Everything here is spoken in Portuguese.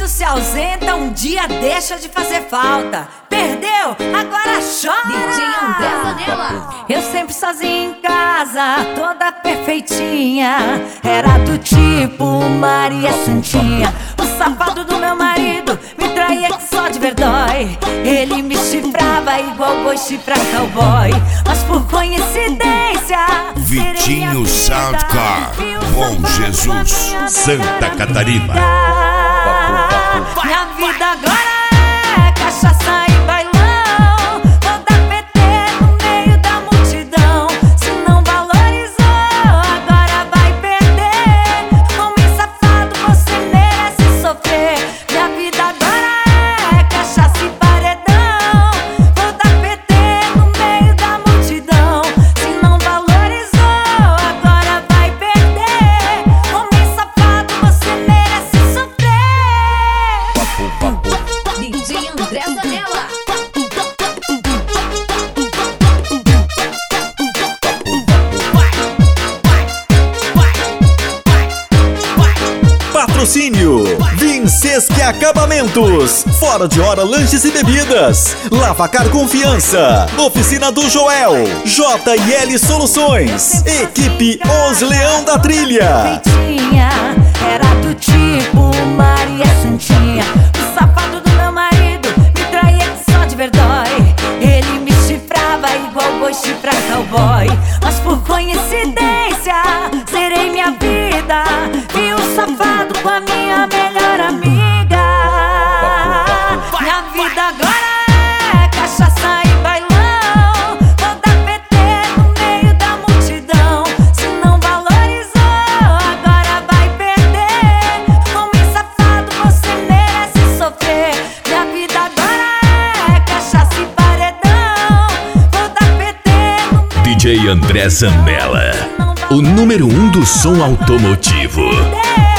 quando se ausenta, um dia deixa de fazer falta. Perdeu, agora chora. DJ André Zanella. Eu sempre sozinha em casa, toda perfeitinha. Era do tipo Maria Santinha. O safado do meu marido me traía que só de verdói. Ele me chifrava igual boi chifra cowboy. Mas por coincidência, Vitinho Soundcar, Bom Jesus, Santa Catarina. Minha vida agora é cachaça e bailão. Vou dar PT no meio da multidão. Se não valorizou, agora vai perder. Homem safado, você merece sofrer. Minha vida agora é cachaça e paredão. Vou dar PT no meio da multidão. Se não valorizou, agora vai perder. Homem safado, você merece sofrer. DJ André Zanella. Patrocínio Vinsesque Acabamentos, Fora de Hora Lanches e Bebidas, Lavacar Confiança, Oficina do Joel, J&L Soluções, Equipe Os Leão da Trilha. Perfeitinha, era do tipo Maria Santinha. O safado do meu marido me traía que só de verdói. Ele me chifrava igual boi chifra cowboy. Mas por coincidência, zerei minha vida. Vi o safado com a minha melhor amiga. Minha vida agora é cachaça e bailão. Vou dar PT no meio da multidão. Se não valorizou, agora vai perder. Homem safado, você merece sofrer. Minha vida agora é cachaça e paredão. Vou dar PT no meio DJ André Zanella, o número 1 do som automotivo. da multidão.